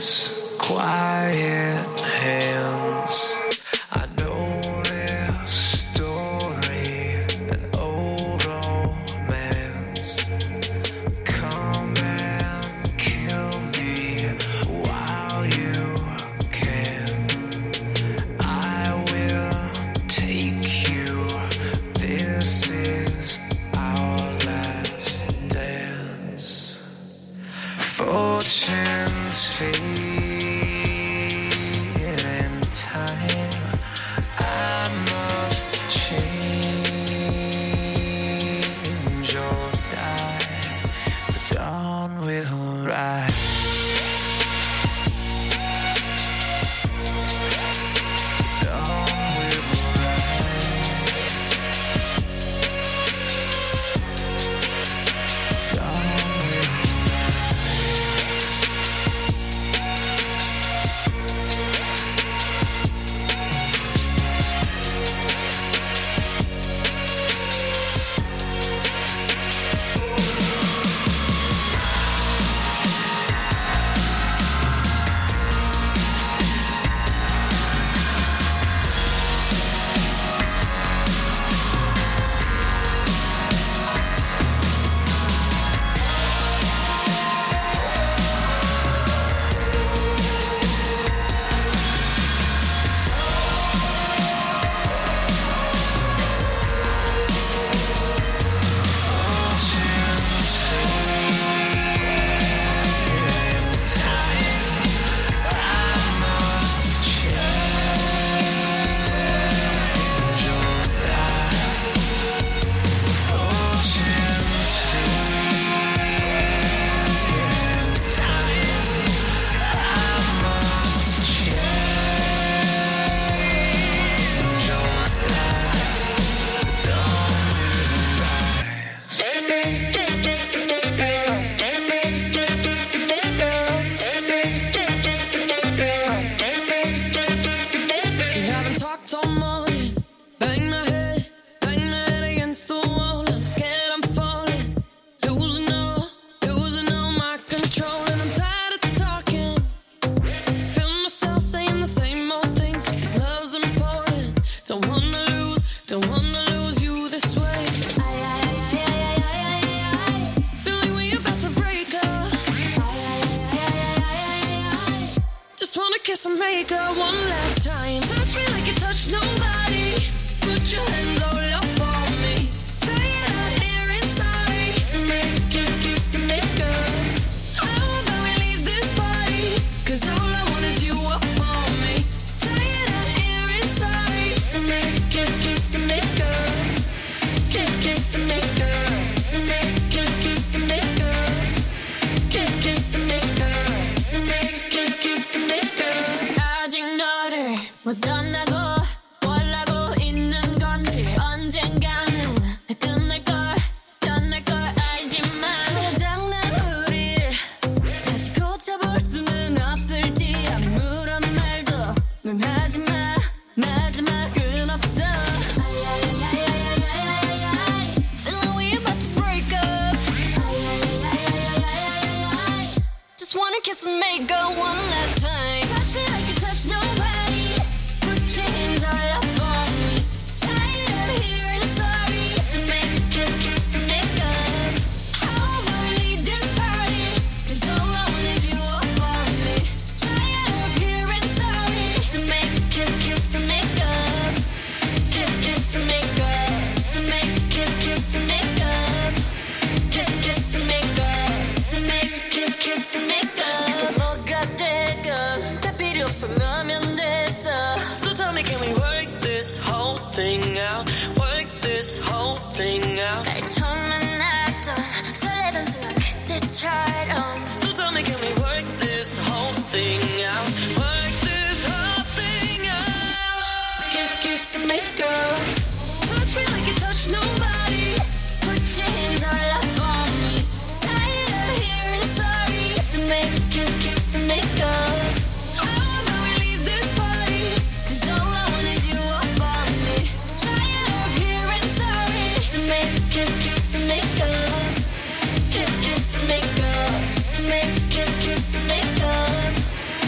quiet hands. I know their story, an old romance. Come and kill me while you can. I will take you. This is our last dance. Fortunes fade in time. I must change or die. The dawn will rise. Kiss and make up one last time. Touch me like you touch nobody. Put your hands all up on me. Say it out here inside. Kiss and make it, kiss and make up. I hope that we leave this party, 'cause all I want is you up on me. Say it out here inside. Kiss and make it, kiss and make up. Kiss and make up. Kiss and make it, kiss and make up. Kiss and make up. Kiss and make it, kiss and make up. 아직 너를 못 떠나고 원하고 있는 건지 언젠가는 끝날 걸 알지만 당장 난 우릴 다시 고쳐볼 수는 없을지 아무런 말도 넌 하지마 마지막은 없어. Feeling we about to break up. Just wanna kiss and make up one last time. Touch me like you touch nobody. Put your hands all up on me. Tired of hearing sorry. Kiss and make it, kiss and make up. How about we leave this party? 'Cause all I want is you up on me. Tired of hearing sorry. Kiss and make it, kiss and make up. Kiss and make up. Kiss and make it, kiss and make up. Kiss and make up. Kiss and make it, kiss and make up. 뭐가 되건 다 필요 없어 너면 됐어. So tell me, can we work this whole thing out? Work this whole thing out. 날 처음 만났던 설레던 순간 그때처럼. So tell me, can we work this whole thing out? Work this whole thing out. Kiss and make up. Touch me like you touch nobody. Put your hands all up on me. Tired of hearing sorry. Kiss and make it, kiss and make up. How about we leave this party? 'Cause all I want is you up on me. Tired of hearing sorry. Kiss and make it, kiss and make up. Kiss and make up. Kiss and make it, kiss and make up.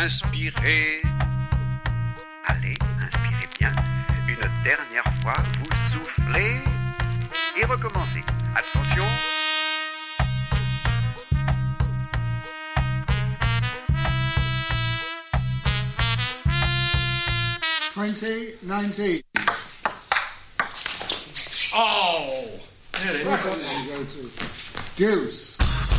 inspirez. Allez, inspirez bien. Une dernière fois, vous soufflez et recommencez. Attention. $20.19. Oh! Nearly. What button do you go to? Deuce.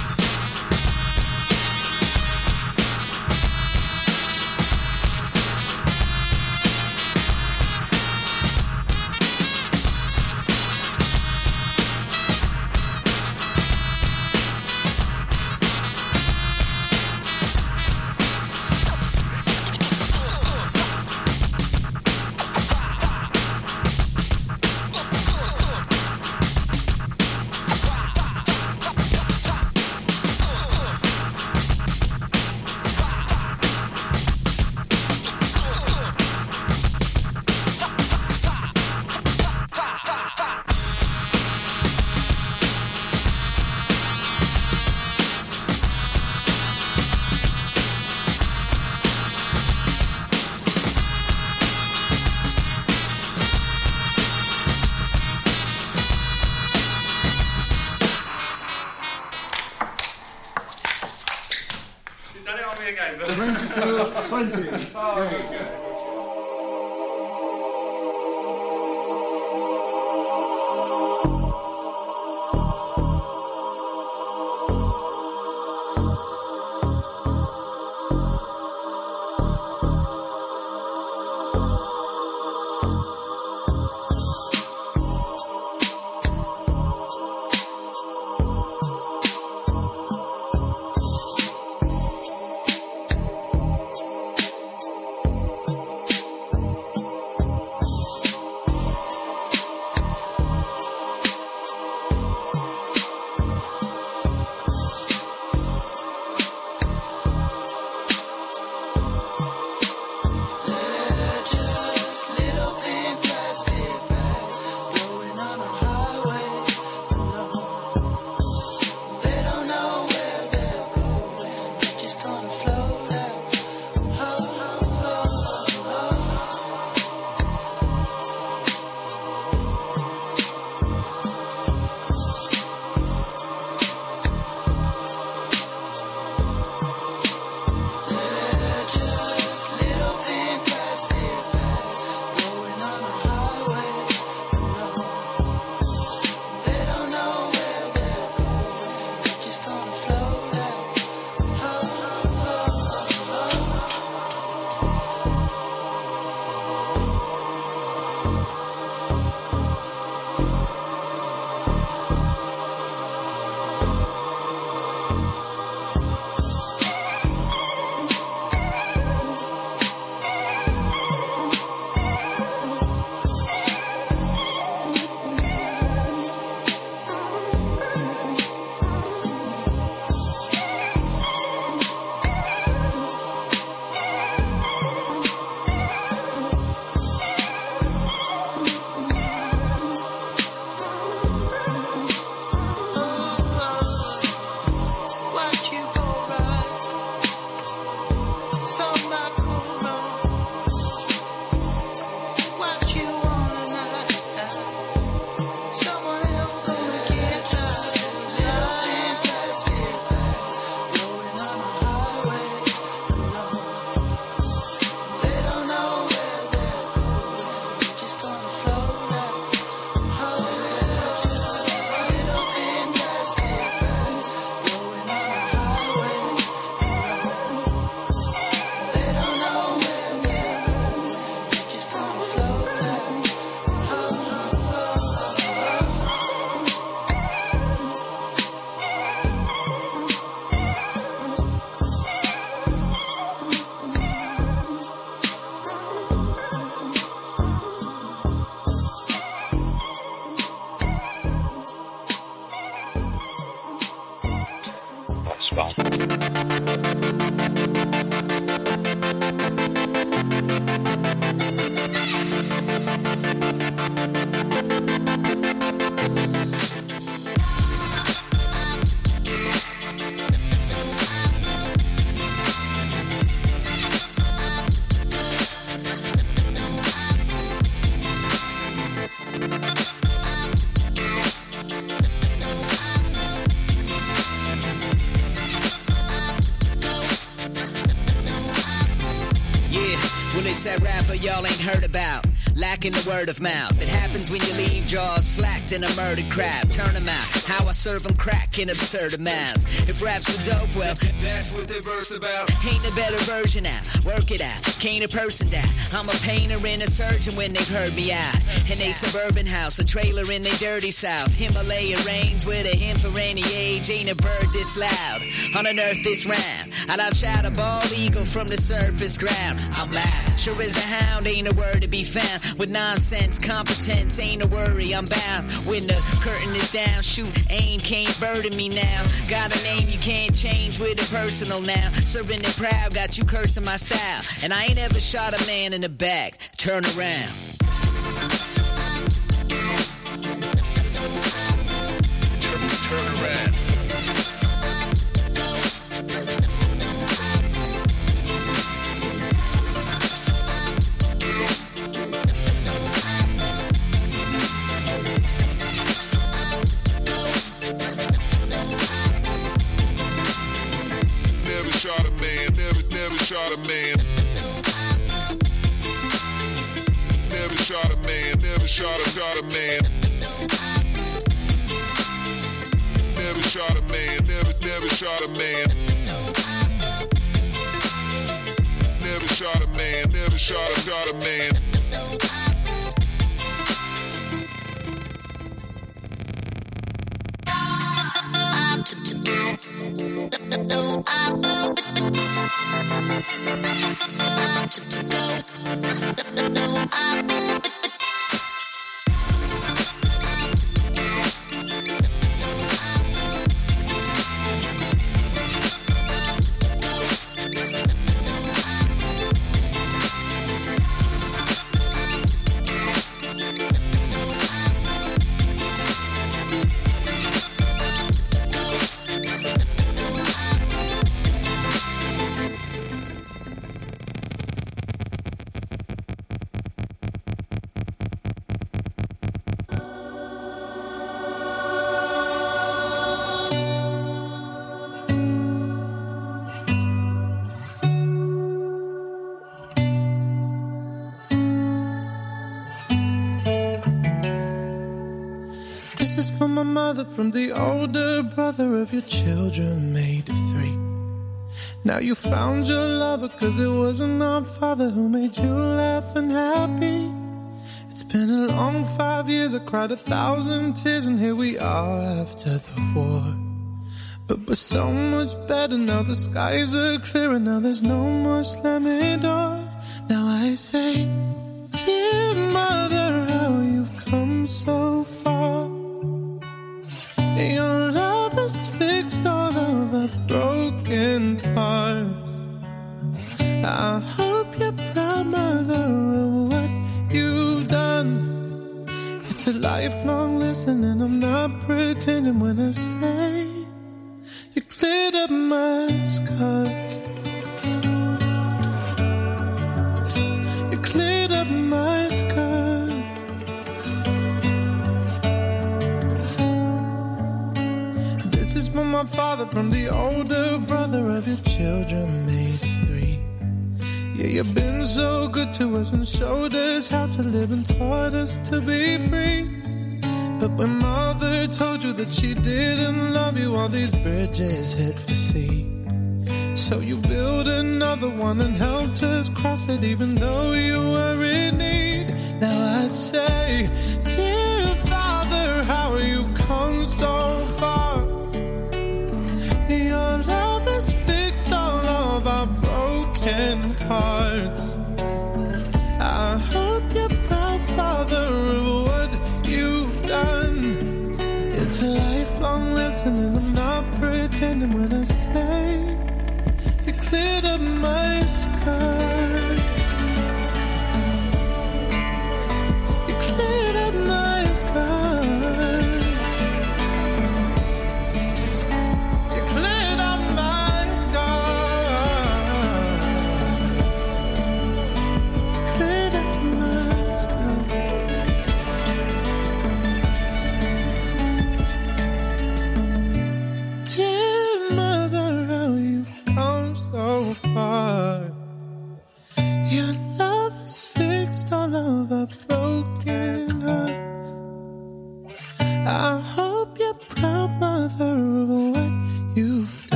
You've done it on me again, but... 22-20. Yeah. Well, it's that rapper y'all ain't heard about. Lacking the word of mouth. It happens when you leave jaws slacked in a murdered crowd. Turn them out. How I serve them crack in absurd amounts. If raps for dope, well, that's what they verse about. Ain't a better version out. Work it out. Can't a person die. I'm a painter and a surgeon when they've heard me out. In a suburban house, a trailer in the dirty south. Himalaya range with a hymn for any age. Ain't a bird this loud. On an earth this round. I'll outshout a bald eagle from the surface ground. I'm loud. Sure as a hound, ain't a word to be found. With nonsense, competence, ain't a worry, I'm bound. When the curtain is down, shoot, aim, can't burden me now. Got a name you can't change with it personal now. Serving it proud, got you cursing my style. And I ain't ever shot a man in the back. Turn around. Turn around. Shot a man. Never shot a man. Never shot a man. Never shot a man. Never shot a man. Never shot a man. Never shot a man. From the older brother of your children made of 3. Now you found your lover, cause it wasn't our father who made you laugh and happy. It's been a long 5 years, I cried 1,000 tears, and here we are after the war. But we're so much better now, the skies are clear, and now there's no more slamming doors. Now I say, dear mother, how you've come so far. Your love has fixed all of our broken hearts. I hope you're proud, mother, of what you've done. It's a lifelong lesson, and I'm not pretending when I say you cleared up my scars. You cleared up my scars. From my father, from the older brother of your children made of 3. Yeah, you've been so good to us and showed us how to live and taught us to be free. But when mother told you that she didn't love you, all these bridges hit the sea. So you built another one and helped us cross it, even though you were in need. Now I say, dear Father, how you've come so far. Your love has fixed all of our broken hearts. I hope you're proud, Father, of what you've done. It's a lifelong lesson, and I'm not pretending when I say you cleared up my scars. You cleared up my scars.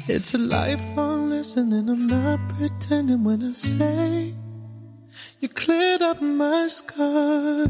It's a lifelong lesson and I'm not pretending when I say you cleared up my sky.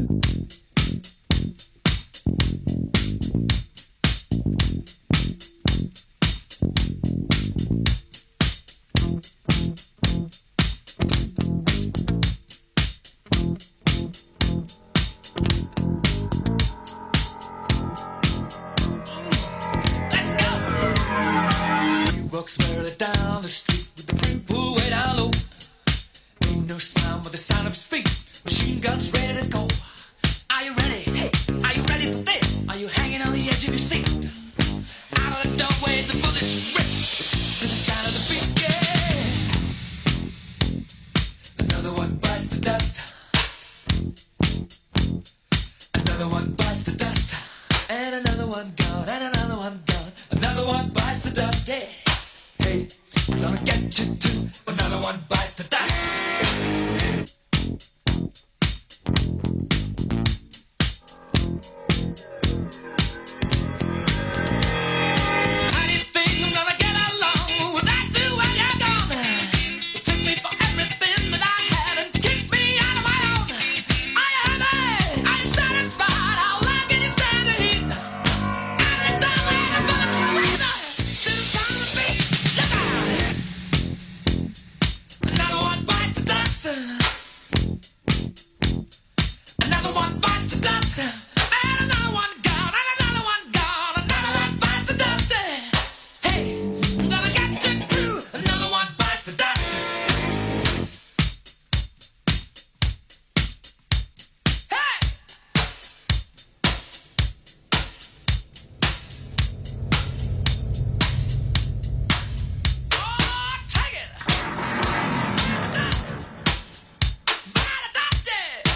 Down the street with the brim pulled way down low. Ain't no sound but the sound of his feet. Machine guns ready to go. Are you ready? Hey, are you ready for this? Are you hanging on the edge of your seat? Out of the doorway, the bullets rip to the sound of the beat. Yeah. Another one bites the dust. Another one bites the dust. And another one gone. And another one gone. Another one bites the dust. Yeah. Hey, I'm gonna get you too. Another one bites the dust. How do you think I'm gonna get along without you when you're gone? You took me for everything that I had and kicked me out of my own. Are you happy? Are you satisfied? How long can you stand the heat? Out of the doorway, the bullets rain to the sound of the beat. Look out! Another one bites the dust. Another one bites the dust. And another one gone. And another one gone. Another one bites the dust. Hey, I'm gonna get you too. Another one bites the dust. Hey! Oh, take it! Dust! Bite the dust!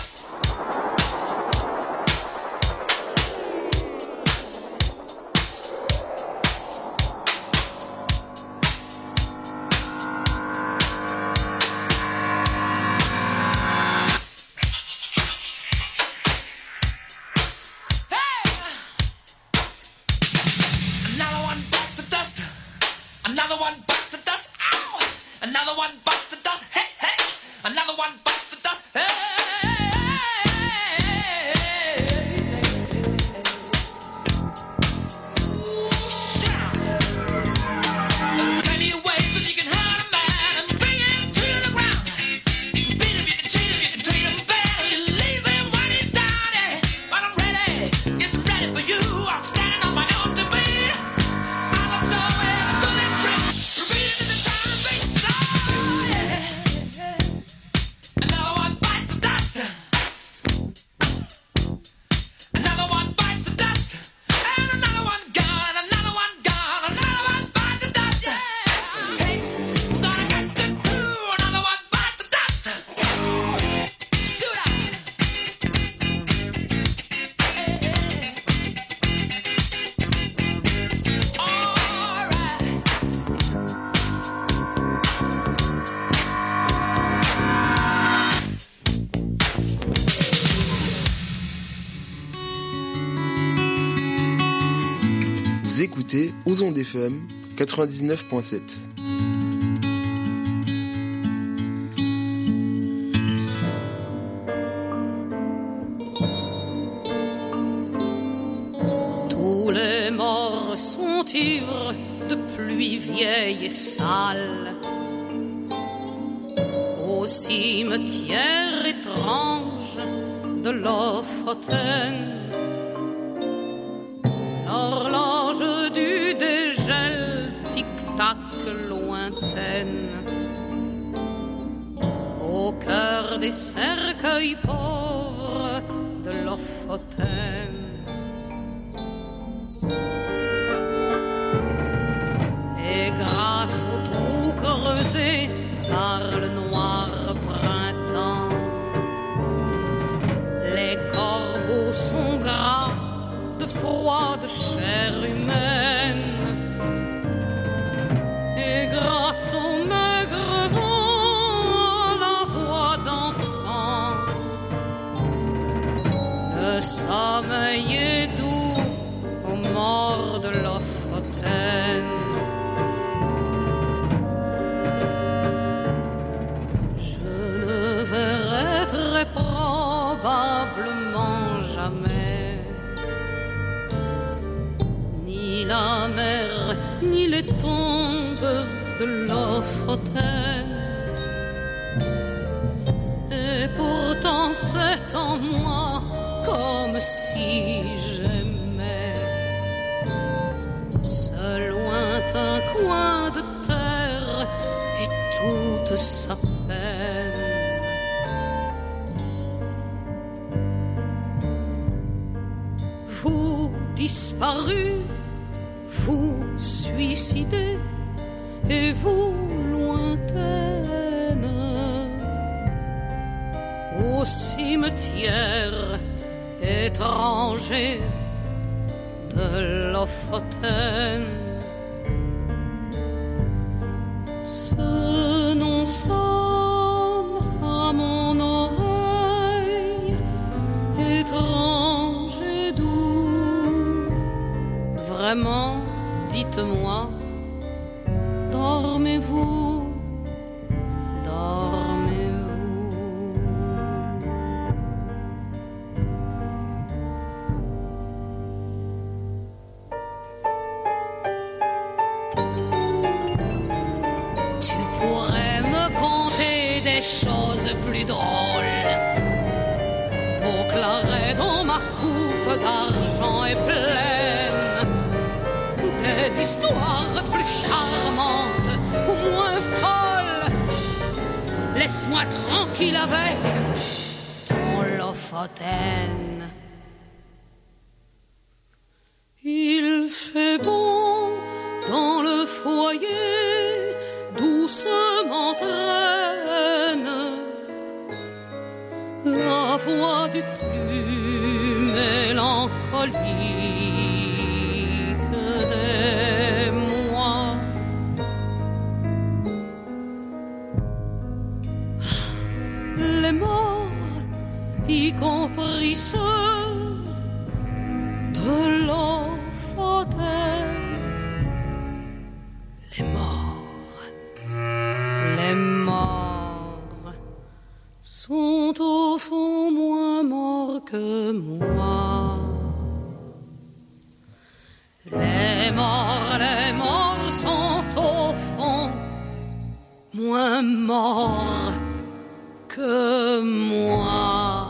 Hey! Another one bites the dust. Another one bites the dust. Ow! Another one bites the dust. Hey, hey! Another one bites the dust. Hey! Ooh, shout! There are plenty of ways that you can hurt a man and bring him to the ground. You can beat him, you can cheat him, you can treat him bad, you leave him when he's down. Yeah. But I'm ready, yes, I'm ready for you. I'm standing on my own to be. Out of the way, the bullets rip, repeating to the sound of the beat. Oh, yeah. Another one bites the dust. Another one bites the dust. And another one gone. And another one gone. Another one bites the dust. Yeah. Hey, I'm gonna get you too. Another one bites the dust. Shoot out. All right. Vous écoutez Aux Ondes FM 99.7. Tous les morts sont ivres de pluie vieille et sale. Au cimetière étrange de Lofoten, l'horloge du dégel tic-tac lointaine. Au cœur des cercueils pauvres de Lofoten. Et grâce aux trous creusés par le noir printemps, les corbeaux sont gras de froide chair humaine. Et grâce au maigre vent, la voix d'enfant, le sommeil est doux aux morts de Lofoten. la mer, ni les tombes de Lofoten. Et pourtant c'est en moi comme si j'aimais ce lointain coin de terre et toute sa peine. Vous disparus, vous suicidez, et vous lointaine, au cimetière étranger de Lofoten. Ce nom sonne à mon oreille, étrange et doux. Vraiment, dites-moi, dormez-vous, dormez-vous? Tu pourrais me conter des choses plus drôles. Vos clarets dans ma coupe d'argent est pleine. Des histoires plus charmantes ou moins folles. Laisse-moi tranquille avec ton Lofoten. Il fait bon dans le foyer, doucement traîne la voix du plus mélancolique des mois. Les morts, y compris ceux de Lofoten. Les morts sont au fond moins morts que moi. Les morts sont au fond moins morts que moi.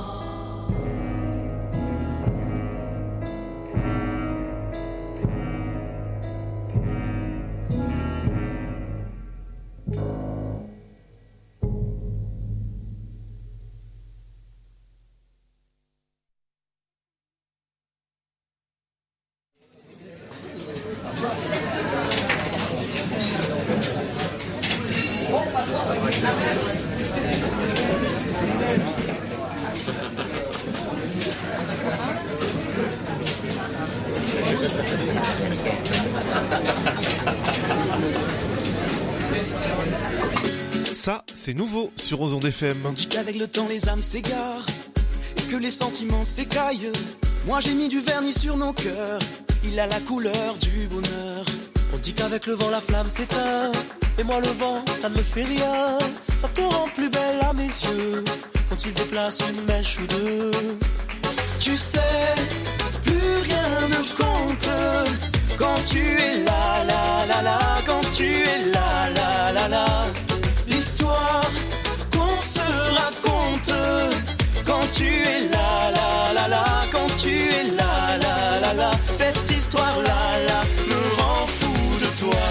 Ça, c'est nouveau sur Ozon FM. On dit qu'avec le temps les âmes s'égarent et que les sentiments s'écaillent. Moi j'ai mis du vernis sur nos cœurs, il a la couleur du bonheur. On dit qu'avec le vent la flamme s'éteint, et moi le vent ça ne me fait rien. Ça te rend plus belle à mes yeux quand il déplace une mèche ou deux. Tu sais, plus rien ne compte quand tu es là, là, là, là. Quand tu es là, là, là, là. L'histoire qu'on se raconte quand tu es là, là, là, là. Quand tu es là, là, là, là. Cette histoire-là, là, me rend fou de toi.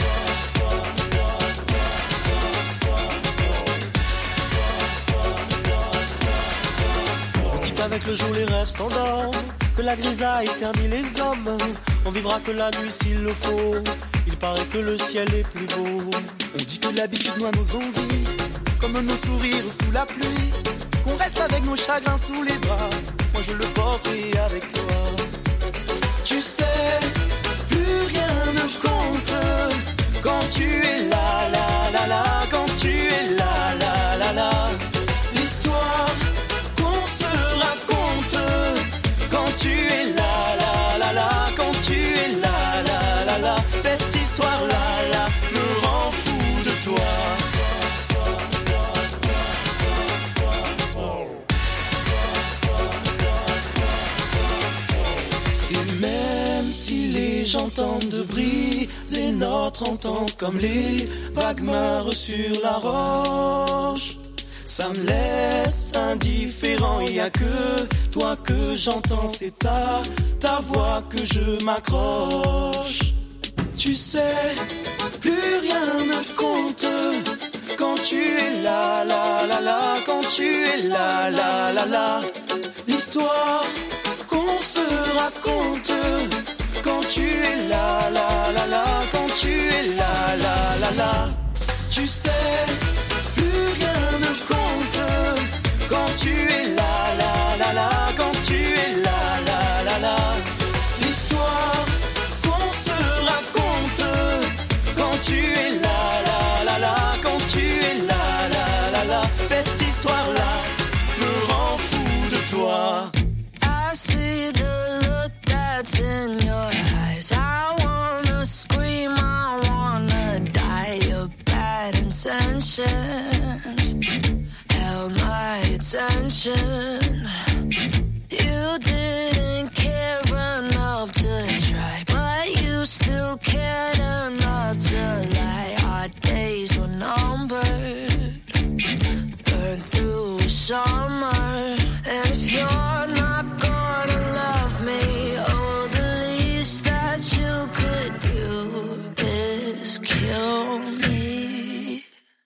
On dit qu'avec le jour les rêves s'endorment, que la grisaille ternit les hommes. On vivra que la nuit s'il le faut, il paraît que le ciel est plus beau. On dit que l'habitude noie nos envies, comme nos sourires sous la pluie, qu'on reste avec nos chagrins sous les bras. Moi je le porterai avec toi. Tu sais, plus rien ne compte quand tu es là, là, là, là. Quand tu es là, là, là, là. L'histoire qu'on se raconte quand tu es là, là, là, là. Quand tu es là, là, là, là. Cette histoire-là, là, me rend fou de toi. Et même si les gens tentent de briser notre entente comme les vagues meurent sur la roche. Ça me laisse indifférent, y a que toi que j'entends, c'est ta voix que je m'accroche. Tu sais, plus rien ne compte quand tu es là, là, là, là, quand tu es là, là, là, là. L'histoire qu'on se raconte quand tu es là, là, là, là, quand tu es là, là, là, là. Tu sais, plus rien ne compte quand tu es là, là, là, là, quand tu es là, là, là, là. L'histoire qu'on se raconte quand tu es là, là, là, là, quand tu es là, là, là, là. Cette histoire-là me rend fou de toi. I see the look that's in your eyes. I wanna scream, I wanna die. Your bad intentions held my attention. You didn't care enough to try, but you still cared enough to lie. Our days were numbered, burned through summer. And if you're not gonna love me, oh, the least that you could do is kill me.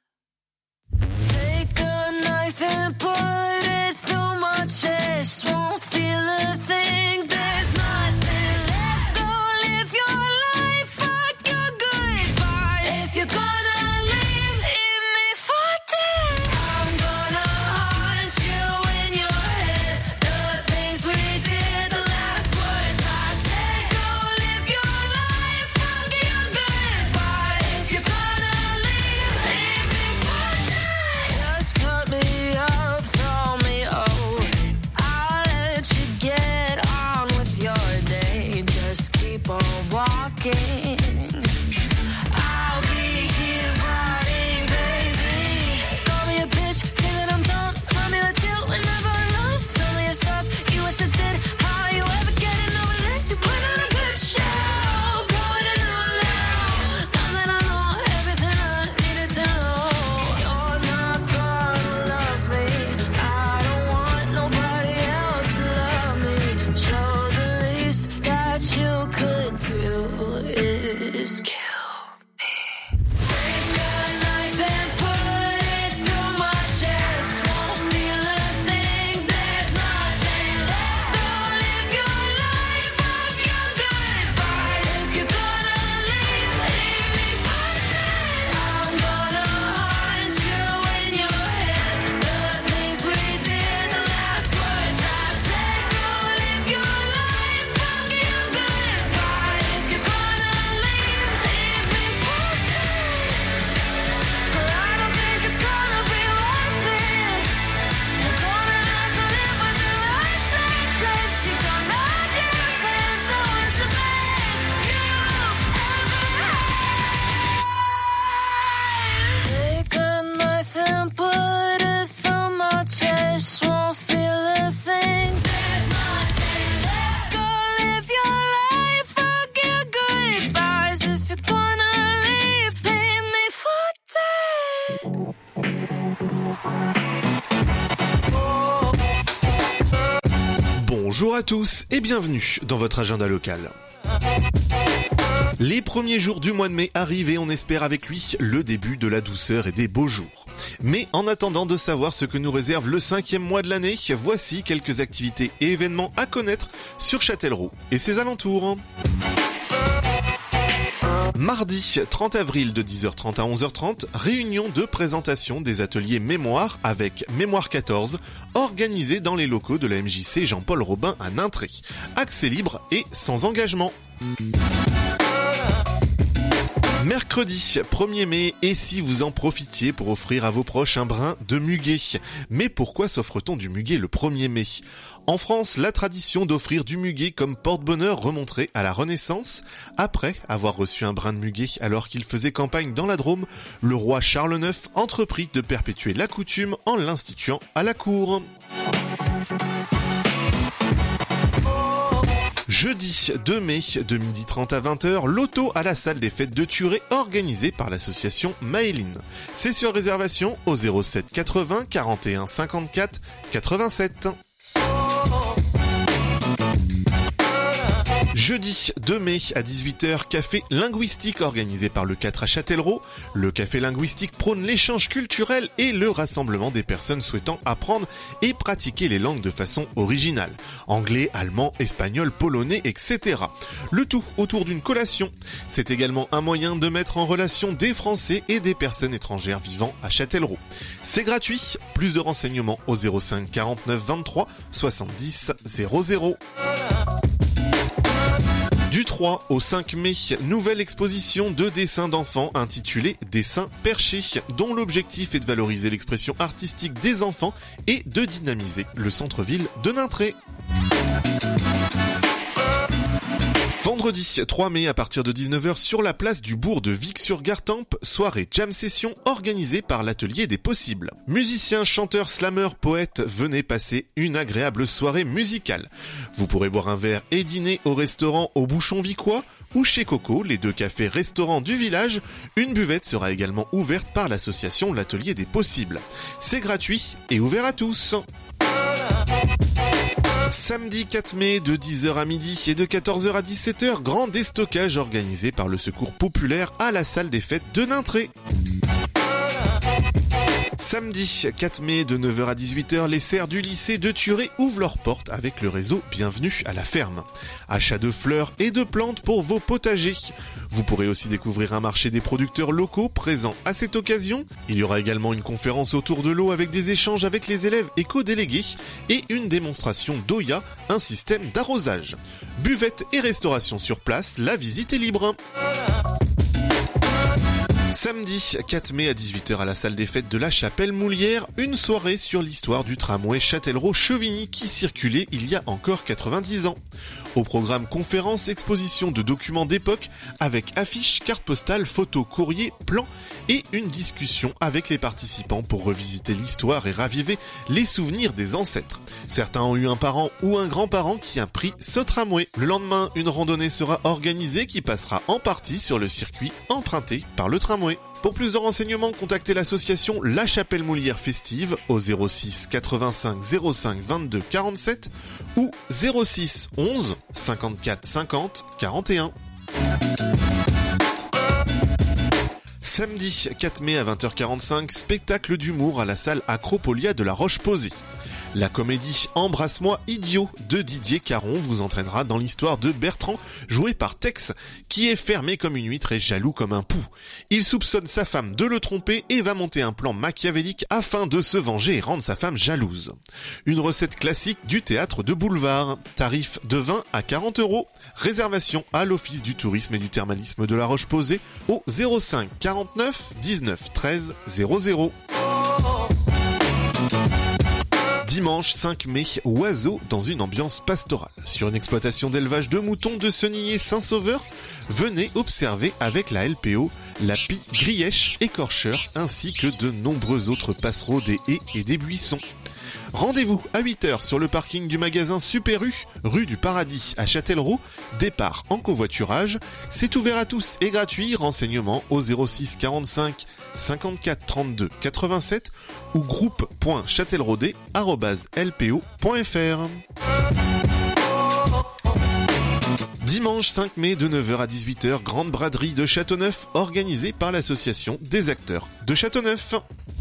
Take a knife and put it through my chest. Won't feel a thing. There's nothing left. Go live your life. Fuck your goodbye. If you're gonna leave me for dead, I'm gonna haunt you in your head. The things we did, the last words I said. Go live your life. Fuck your goodbye. If you're gonna leave me for dead, just cut me up, throw me over. I'll let you get on with your day. Just keep on walking. I'll be here rotting, baby. Call me a bitch, say that I'm dumb. Tell me that you were never enough. Tell me your stuff, you wish I did. How you ever getting over this? You put on a good show, going to know now. Now that I know everything I needed to know. You're not gonna love me. I don't want nobody else to love me. So the least that you could do is kill. Take a knife and put it through my chest. Won't feel a thing. There's nothing left. Go live your life. Fuck your goodbye. If you're gonna leave me for dead, I'm gonna haunt you in your head. The things we did, the last words I said. Go live your life. Fuck your goodbye. If you're gonna leave me for dead, but I don't think it's gonna be worth it. You're gonna have to live with the right sentence. You're gonna defend, so it's the best you ever had. Take a knife and put it through my chest. Won't feel a thing. There's nothing left. Go live your life. Fuck your goodbyes. If you're gonna leave me for dead. Bonjour à tous et bienvenue dans votre agenda local. Les premiers jours du mois de mai arrivent et on espère avec lui le début de la douceur et des beaux jours. Mais en attendant de savoir ce que nous réserve le 5e mois de l'année, voici quelques activités et événements à connaître sur Châtellerault et ses alentours. Mardi 30 avril de 10h30 à 11h30, réunion de présentation des ateliers mémoire avec Mémoire 14, organisé dans les locaux de la MJC Jean-Paul Robin à Nintré. Accès libre et sans engagement. Mercredi 1er mai, et si vous en profitiez pour offrir à vos proches un brin de muguet. Mais pourquoi s'offre-t-on du muguet le 1er mai ? En France, la tradition d'offrir du muguet comme porte-bonheur remonterait à la Renaissance. Après avoir reçu un brin de muguet alors qu'il faisait campagne dans la Drôme, le roi Charles IX entreprit de perpétuer la coutume en l'instituant à la cour. Jeudi 2 mai de 12h30 à 20h, loto à la salle des fêtes de Thurey organisée par l'association Maëline. C'est sur réservation au 07 80 41 54 87. Jeudi 2 mai à 18h, café linguistique organisé par le 4 à Châtellerault. Le café linguistique prône l'échange culturel et le rassemblement des personnes souhaitant apprendre et pratiquer les langues de façon originale. Anglais, allemand, espagnol, polonais, etc. Le tout autour d'une collation. C'est également un moyen de mettre en relation des Français et des personnes étrangères vivant à Châtellerault. C'est gratuit. Plus de renseignements au 05 49 23 70 00. Du 3 au 5 mai, nouvelle exposition de dessins d'enfants intitulée Dessins perchés, dont l'objectif est de valoriser l'expression artistique des enfants et de dynamiser le centre-ville de Nintré. Vendredi 3 mai à partir de 19h sur la place du bourg de Vic-sur-Gartempe, soirée jam session organisée par l'Atelier des Possibles. Musiciens, chanteurs, slameurs, poètes, venez passer une agréable soirée musicale. Vous pourrez boire un verre et dîner au restaurant au Bouchon Vicois ou chez Coco, les deux cafés-restaurants du village. Une buvette sera également ouverte par l'association l'Atelier des Possibles. C'est gratuit et ouvert à tous. Samedi 4 mai de 10h à midi et de 14h à 17h, grand déstockage organisé par le Secours Populaire à la salle des fêtes de Nintré. Samedi 4 mai de 9h à 18h, les serres du lycée de Thurey ouvrent leurs portes avec le réseau Bienvenue à la ferme. Achat de fleurs et de plantes pour vos potagers. Vous pourrez aussi découvrir un marché des producteurs locaux présents à cette occasion. Il y aura également une conférence autour de l'eau avec des échanges avec les élèves éco-délégués et une démonstration d'Oya, un système d'arrosage. Buvette et restauration sur place, la visite est libre. Samedi 4 mai à 18h à la salle des fêtes de la Chapelle-Moulière, une soirée sur l'histoire du tramway Châtellerault-Chevigny qui circulait il y a encore 90 ans. Au programme conférences, exposition de documents d'époque avec affiches, cartes postales, photos, courriers, plans et une discussion avec les participants pour revisiter l'histoire et raviver les souvenirs des ancêtres. Certains ont eu un parent ou un grand-parent qui a pris ce tramway. Le lendemain, une randonnée sera organisée qui passera en partie sur le circuit emprunté par le tramway. Pour plus de renseignements, contactez l'association La Chapelle-Moulière Festive au 06 85 05 22 47 ou 06 11 54 50 41. Samedi 4 mai à 20h45, spectacle d'humour à la salle Acropolia de la Roche-Posay. La comédie Embrasse-moi idiot de Didier Caron vous entraînera dans l'histoire de Bertrand, joué par Tex, qui est fermé comme une huître et jaloux comme un pou. Il soupçonne sa femme de le tromper et va monter un plan machiavélique afin de se venger et rendre sa femme jalouse. Une recette classique du théâtre de boulevard. Tarif de 20 à 40 €. Réservation à l'Office du tourisme et du thermalisme de la Roche-Posay au 05 49 19 13 00. Dimanche 5 mai, oiseaux dans une ambiance pastorale. Sur une exploitation d'élevage de moutons de Senillé Saint-Sauveur, venez observer avec la LPO la pie grièche écorcheur ainsi que de nombreux autres passereaux des haies et des buissons. Rendez-vous à 8h sur le parking du magasin Super U, rue du Paradis à Châtellerault, départ en covoiturage. C'est ouvert à tous et gratuit, renseignements au 06 45 54 32 87 ou groupe.châtelleraudais@lpo.fr. Dimanche 5 mai de 9h à 18h, grande braderie de Châteauneuf organisée par l'association des acteurs de Châteauneuf.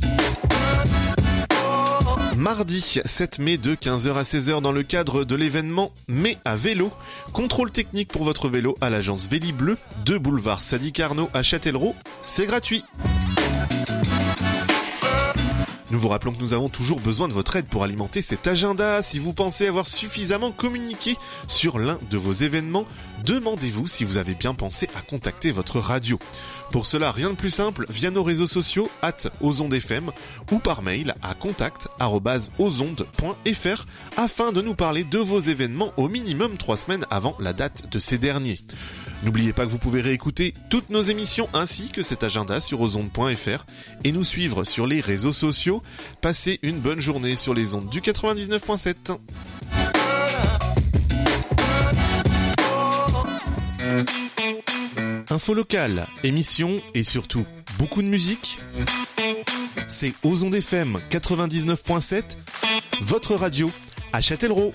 Mardi 7 mai de 15h à 16h dans le cadre de l'événement Mai à vélo. Contrôle technique pour votre vélo à l'agence Véli Bleu, 2 boulevard Sadi Carnot à Châtellerault. C'est gratuit. Nous vous rappelons que nous avons toujours besoin de votre aide pour alimenter cet agenda. Si vous pensez avoir suffisamment communiqué sur l'un de vos événements, demandez-vous si vous avez bien pensé à contacter votre radio. Pour cela, rien de plus simple, via nos réseaux sociaux @ozondefm ou par mail à contact@ozonde.fr afin de nous parler de vos événements au minimum 3 semaines avant la date de ces derniers. N'oubliez pas que vous pouvez réécouter toutes nos émissions ainsi que cet agenda sur ozonde.fr et nous suivre sur les réseaux sociaux. Passez une bonne journée sur les ondes du 99.7. Info locale, émissions et surtout beaucoup de musique. C'est Aux Ondes FM 99.7, votre radio à Châtellerault.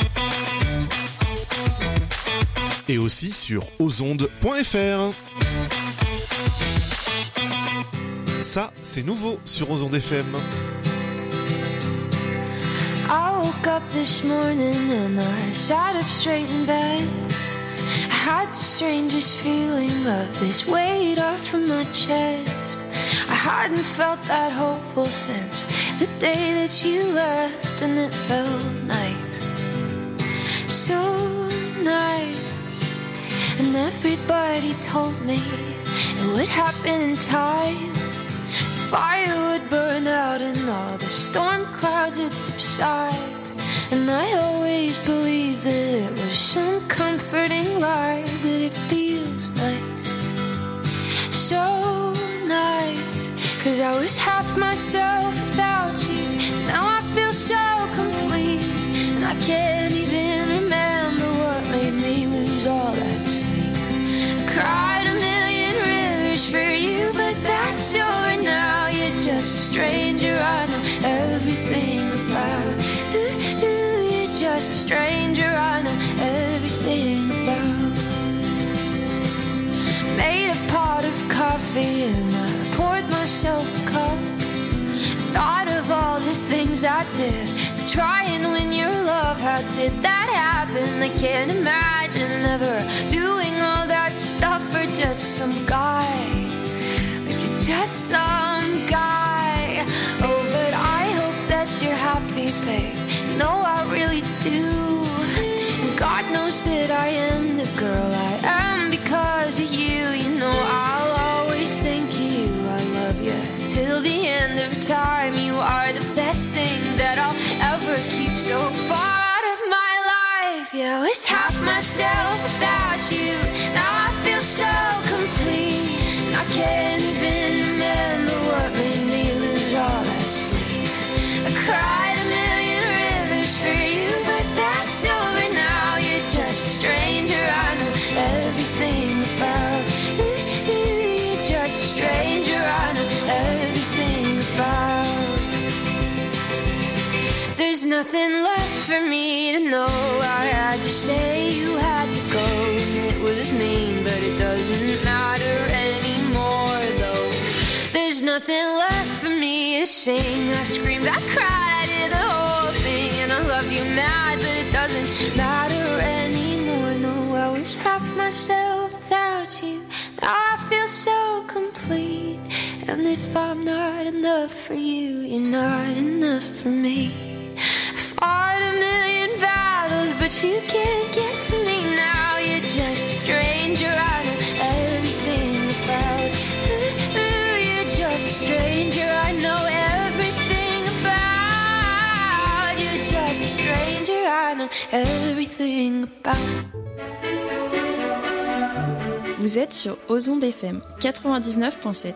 Et aussi sur osondes.fr. Ça, c'est nouveau sur Aux Ondes FM. I woke up this morning and I sat up straight in bed. I had the strangest feeling of this weight off of my chest. I hadn't felt that hopeful since the day that you left, and it felt nice, so nice. And everybody told me it would happen in time. Fire would burn out and all the storm clouds would subside. And I always believed that it was some comforting lie, but it feels nice, so nice. 'Cause I was half myself without you. Now I feel so complete, and I can't even remember what made me lose all that sleep. I cried a million rivers for you, but that's over now. You're just a stranger I know everything about. You're just a stranger I know everything about. Made a pot of coffee and I poured myself a cup. Thought of all the things I did to try and win your love. How did that happen? I can't imagine ever doing all that stuff for just some guy. Like you're just some guy. Oh, but I hope that you're happy, babe. No, I really do. And God knows that I am the girl I am because of you. You know I'll always think of you. I love you till the end of time. You are the best thing that I'll ever keep so far out of my life. Yeah, I was half myself without you. Now I feel so complete, and I can't even remember what made me lose all that sleep. I cried a million rivers for you, but that's over now. You're just a stranger I know everything about. You're just a stranger I know everything about. There's nothing left for me to know. I had to stay, you had to go, and it was mean, but it doesn't matter anymore though. There's nothing left for me to sing. I screamed, I cried, I did the whole thing, and I loved you mad, but it doesn't matter anymore. No, I was half myself without you. Now I feel so complete, and if I'm not enough for you, you're not enough for me. I fought a million battles, but you can't get to me now. You're just a stranger I know everything about. You're just a stranger I know everything about. You're just a stranger I know everything about. Vous êtes sur Aux Ondes FM 99.7.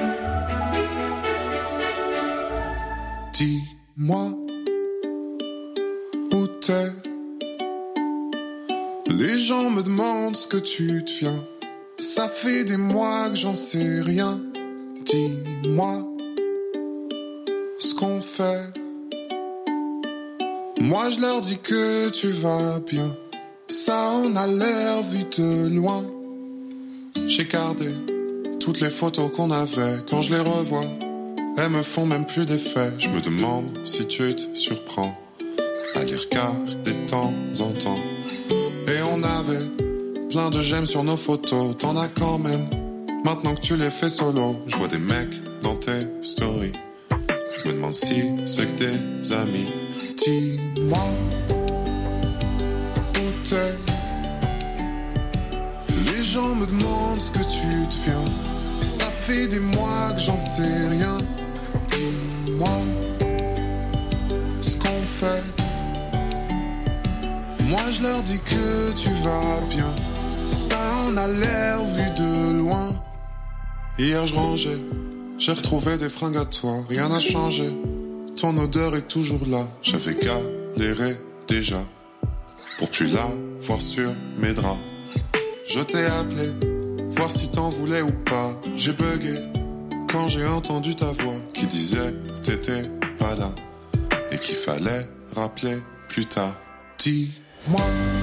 Dis-moi où t'es. Les gens me demandent ce que tu deviens. Ça fait des mois que j'en sais rien. Dis-moi ce qu'on fait. Moi je leur dis que tu vas bien. Ça en a l'air vu de loin. J'ai gardé toutes les photos qu'on avait. Quand je les revois, elles me font même plus d'effet. Je me demande si tu te surprends à les regarder de temps en temps. Et on avait plein de j'aime sur nos photos. T'en as quand même, maintenant que tu les fais solo. Je vois des mecs dans tes stories. Je me demande si c'est que des amis. Dis-moi où t'es. Les gens me demandent ce que tu deviens. Ça fait des mois que j'en sais rien. Dis-moi ce qu'on fait. Moi je leur dis que tu vas bien. Ça en a l'air vu de loin. Hier je rangeais, j'ai retrouvé des fringues à toi. Rien n'a changé, ton odeur est toujours là. J'avais galéré déjà pour plus la voir sur mes draps. Je t'ai appelé, voir si t'en voulais ou pas. J'ai bugué quand j'ai entendu ta voix qui disait que t'étais pas là et qu'il fallait rappeler plus tard. Dis-moi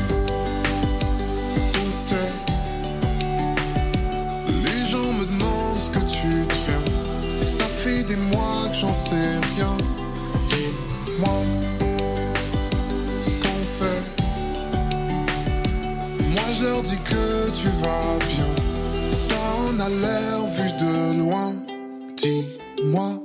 où t'es. Les gens me demandent ce que tu deviens. Ça fait des mois que j'en sais rien. Dis-moi ce qu'on fait. Moi je leur dis que tu vas bien. Ça en a l'air vu de loin. Dis-moi.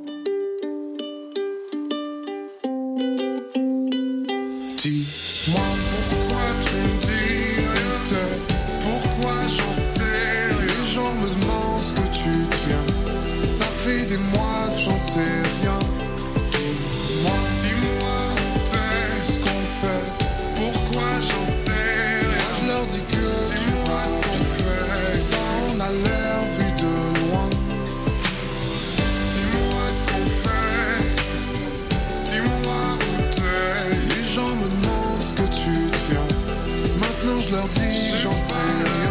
Dis-moi pourquoi tu me dis rien. Pourquoi j'en sais rien. Les gens me demandent ce que tu deviens. Ça fait des mois que j'en sais rien. Dis-moi où t'es, ce qu'on fait. Pourquoi j'en sais rien. Je leur dis que dis-moi ce qu'on fait. Ça en a l'air vu de loin. Dis-moi ce qu'on fait. Dis-moi où t'es. Les gens me demandent ce que tu deviens. Maintenant je leur dis j'en sais rien.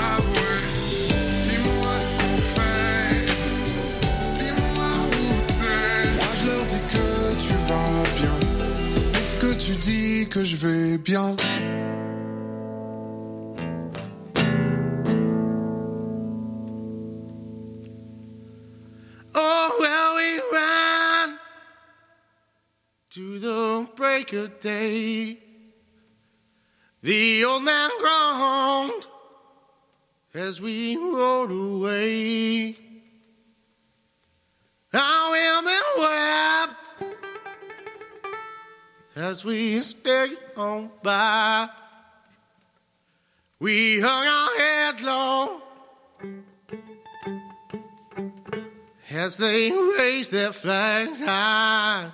Dis-moi ce qu'on fait. Dis-moi où t'es. Moi je leur dis que tu vas bien. Est-ce que tu dis que je vais bien? Oh, well, we ran to the break of day. The old man groaned as we rode away. Our women wept as we stayed on by. We hung our heads low as they raised their flags high.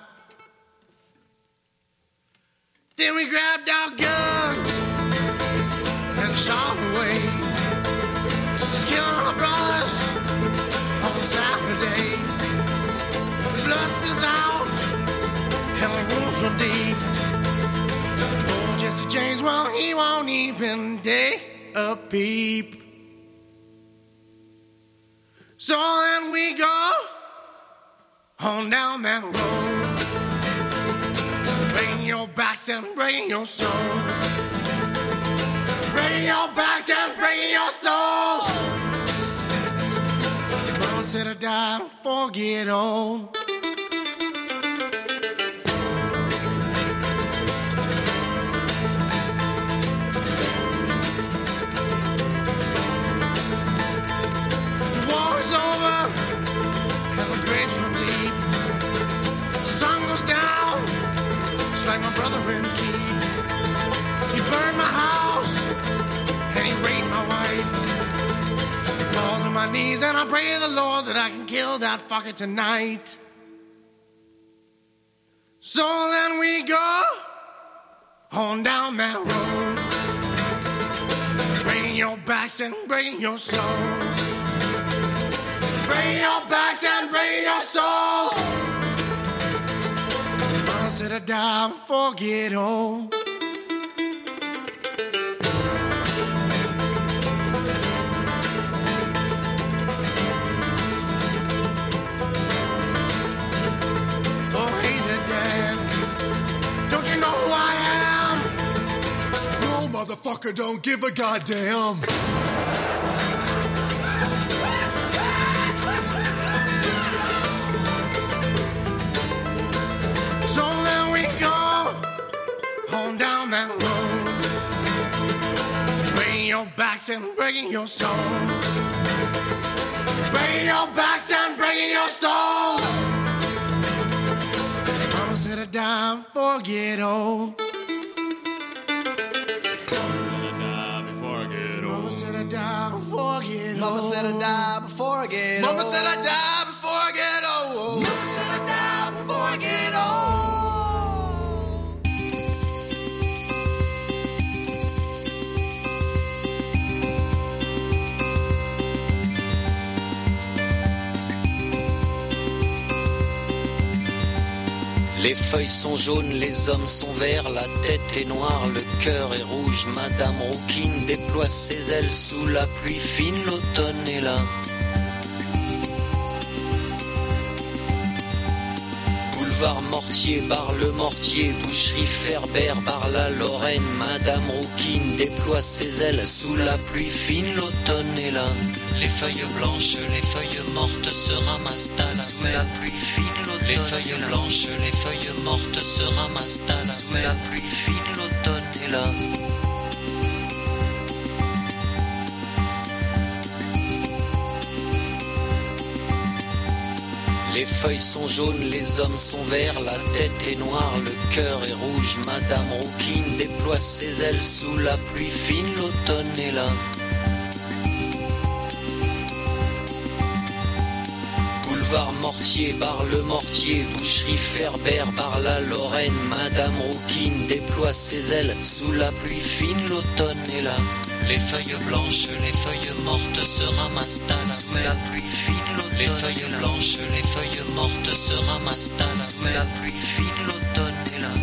Then we grabbed our guns and shot away, killing our brothers on Saturday. The blood spills out and the wounds run deep. Oh, Jesse James, well, he won't even take a peep. So then we go on down that road, breaking your backs and breaking your souls, breaking your backs and breaking your souls. Mama said I died before I get old. Like my brother Ren's key. He burned my house and he raped my wife. I fall to my knees and I pray to the Lord that I can kill that fucker tonight. So then we go on down that road, breaking your backs and breaking your souls, breaking your backs and breaking your souls. Said I die before I get home. Oh, hey there, Dad. Don't you know who I am? No, motherfucker, don't give a goddamn. Down that road, breaking your backs and breaking your souls, breaking your backs and breaking your souls. Mama said I die before I get old. Mama said I die before I get old. Mama said I die before I get old. Mama said I die before I get old. Mama said I die before I get old. Les feuilles sont jaunes, les hommes sont verts, la tête est noire, le cœur est rouge. Madame Rouquine déploie ses ailes sous la pluie fine, l'automne est là. Boulevard Mortier, bar le Mortier, boucherie Ferber, bar la Lorraine. Madame Rouquine déploie ses ailes sous la pluie fine, l'automne est là. Les feuilles blanches, les feuilles mortes se ramassent à sous la pluie fine, l'automne. Les feuilles blanches, les feuilles mortes se ramassent à sous la pluie fine, l'automne est là. Les feuilles sont jaunes, les hommes sont verts, la tête est noire, le cœur est rouge. Madame Rouquine déploie ses ailes sous la pluie fine, l'automne est là. Boulevard Mortier, bar le Mortier, boucherie Ferber, bar la Lorraine. Madame Rouquine déploie ses ailes sous la pluie fine, l'automne est là. Les feuilles blanches, les feuilles mortes se ramassent à sous la pluie fine, l'automne. Les feuilles blanches, les feuilles mortes se ramassent à sous la pluie fine, l'automne est là.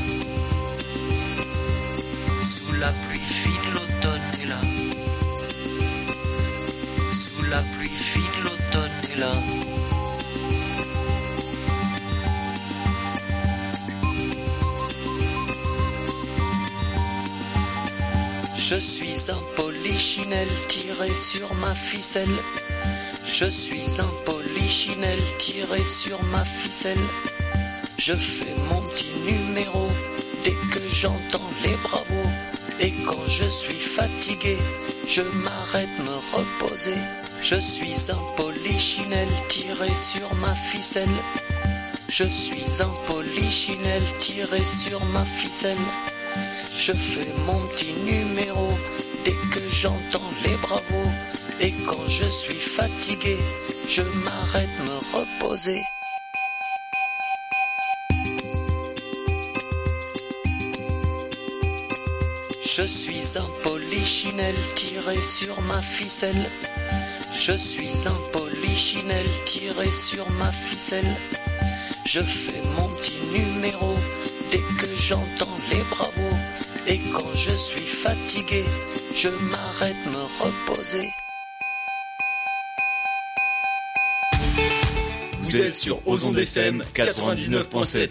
Sous la pluie fine, l'automne est là. Sous la pluie fine, l'automne est là. Je suis un polichinelle tiré sur ma ficelle. Je suis un polichinelle tiré sur ma ficelle. Je fais mon petit numéro dès que j'entends les bravos. Et quand je suis fatigué, je m'arrête me reposer. Je suis un polichinelle tiré sur ma ficelle. Je suis un polichinelle tiré sur ma ficelle. Je fais mon petit numéro dès que j'entends les bravos. Et quand je suis fatigué, je m'arrête me reposer. Je suis un polichinelle tiré sur ma ficelle. Je suis un polichinelle tiré sur ma ficelle. Je fais mon petit numéro dès que j'entends les bravos. Et quand je suis fatigué, je m'arrête me reposer. Vous êtes sur Ozon FM 99.7.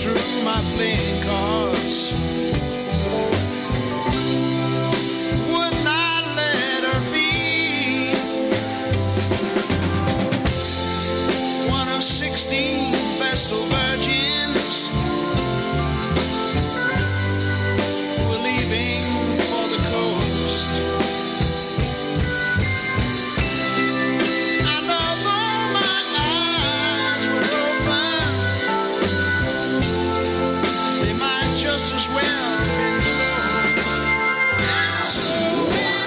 through my playing cards. Would not let her be one of 16 Vestal virgins who were leaving for the coast. And although my eyes were open, they might just as well been closed. And so it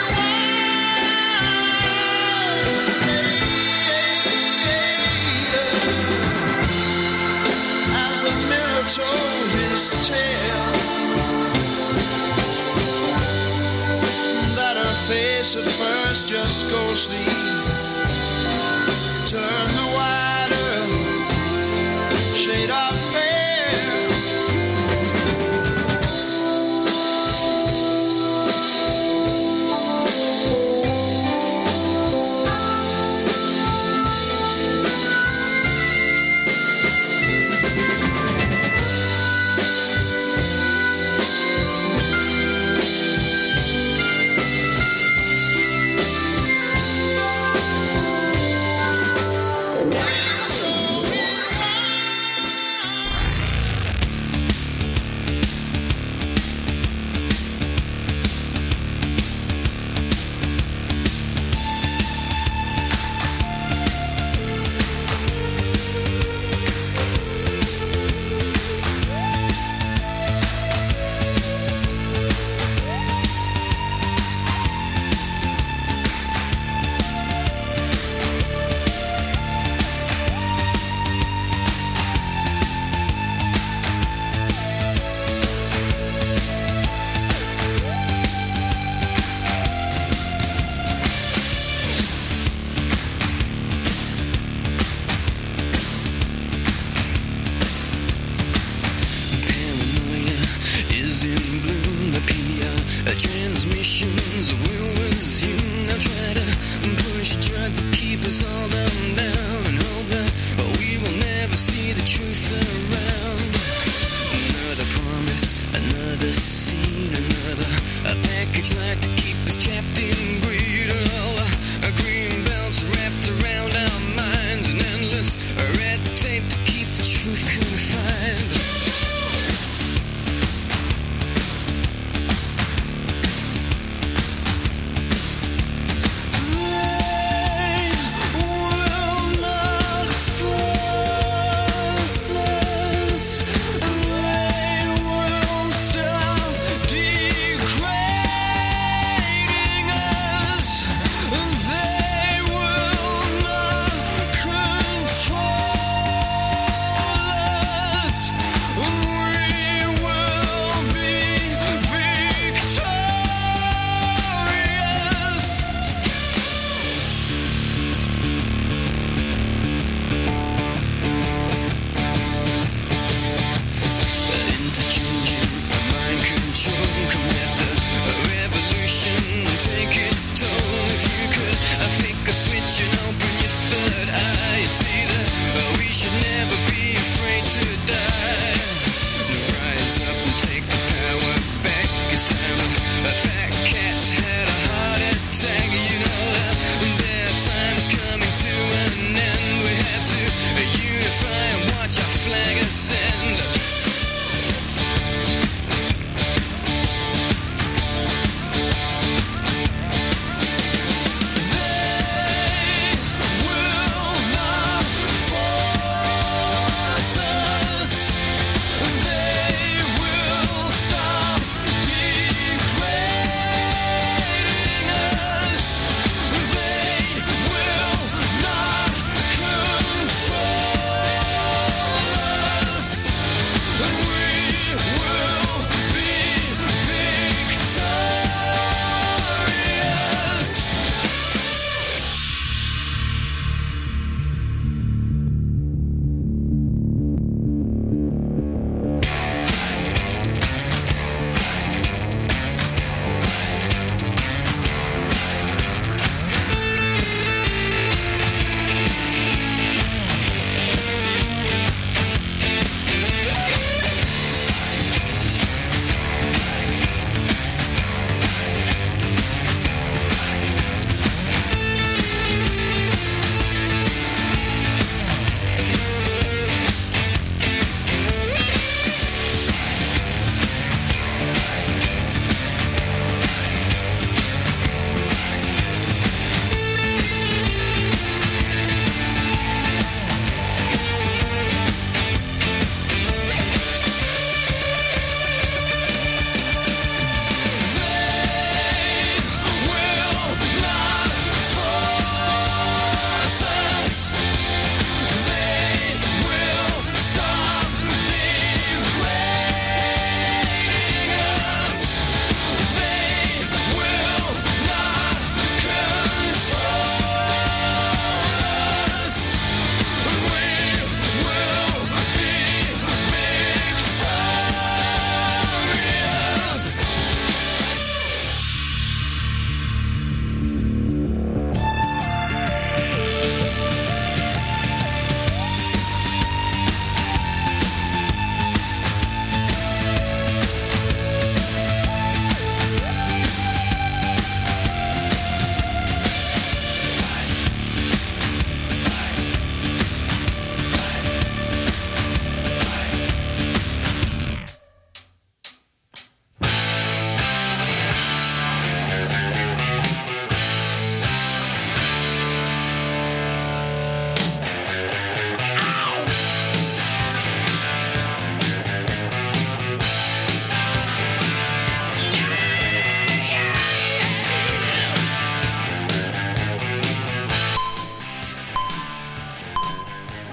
was, as the mirror told his tale, that her face at first just ghostly turned the white